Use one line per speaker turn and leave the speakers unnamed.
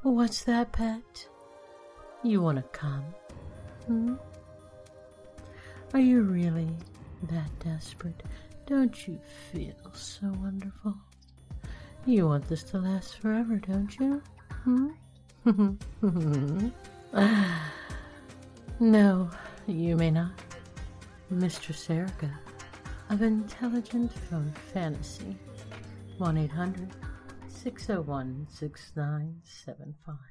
What's that, pet? You want to come? Hmm? Are you really that desperate? Don't you feel so wonderful? You want this to last forever, don't you? No, you may not. Mistress Erica of Intelligent Phone Fantasy. 1-800-601-6975.